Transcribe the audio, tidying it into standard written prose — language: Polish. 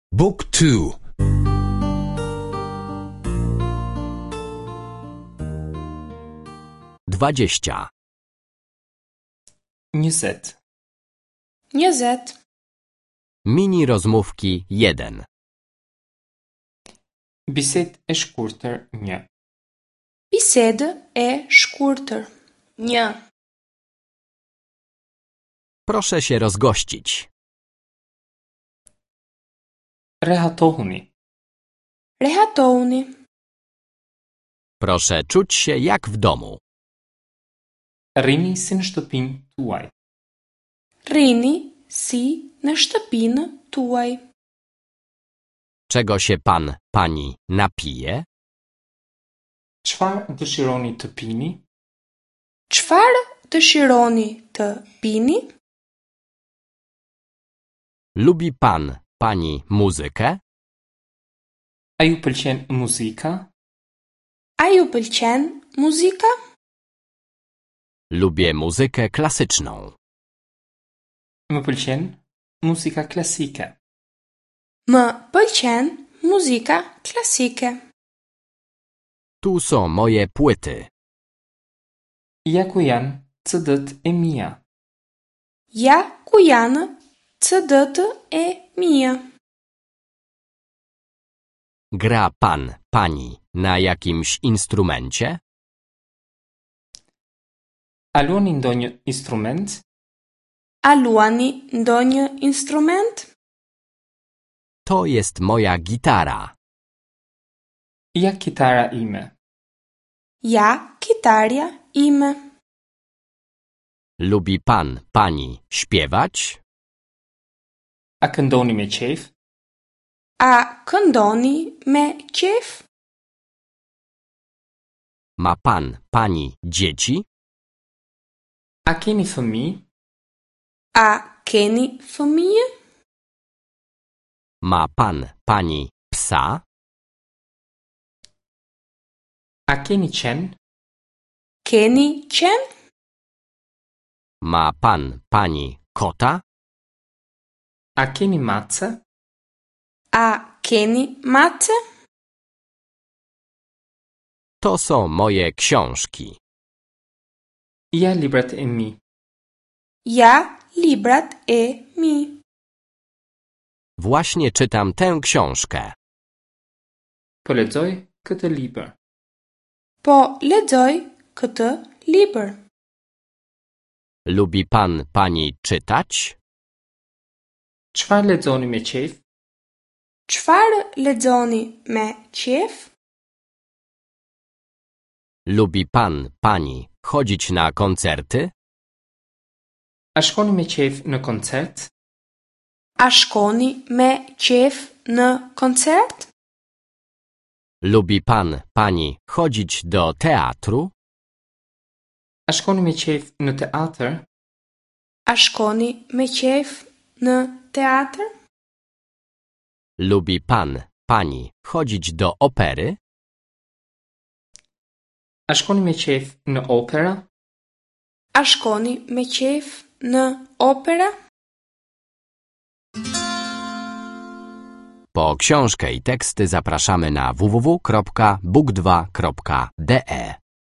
Book 2. 20. 20. 20. Mini rozmówki 1. Bisedë e shkurtër 1. Bisedë e shkurtër 1. Proszę się rozgościć. Rehatohuni. Rehatohuni. Proszę czuć się jak w domu. Rrini si në shtëpinë tuaj. Rini si në shtëpinë tuaj. Czego się pan, pani napije? Çfarë dëshironi të pini? Çfarë dëshironi të pini? Lubi pan, pani muzykę? A ju pëlqen muzika? A ju pëlqen muzika? Lubię muzykę klasyczną. Më pëlqen muzika klasike. Më pëlqen muzika klasike. Tu są moje płyty. Ja ku janë CD-t e mia? Ja ku janë CD-t e mia? Gra pan, pani na jakimś instrumencie? A luani ndonjë instrument? A luani ndonjë instrument? To jest moja gitara. Ja kitara ime. Ja kitarja ime. Lubi pan, pani śpiewać? A këndoni me qejf? A këndoni me qejf? Ma pan, pani dzieci? A keni fëmijë? A keni fëmijë? Ma pan, pani psa? A keni qen? Keni qen? Ma pan, pani kota? A keni mace? A keni mace? To są moje książki. Ja librat e mi. Ja librat e mi. Właśnie czytam tę książkę. Po lexoj këtë libër. Po lexoj këtë libër. Lubi pan, pani czytać? Çfarë lexoni me qejf? Çfarë lexoni me qejf? Lubi pan, pani chodzić na koncerty? A shkoni me qejf në koncert? A shkoni me qejf në koncert? Lubi pan, pani chodzić do teatru? A shkoni me qejf në teatr? A shkoni me qejf në teatr? Lubi pan, pani chodzić do opery? A shkoni me qejf në opera? A shkoni me qejf në opera? Po książkę i teksty zapraszamy na www.book2.de.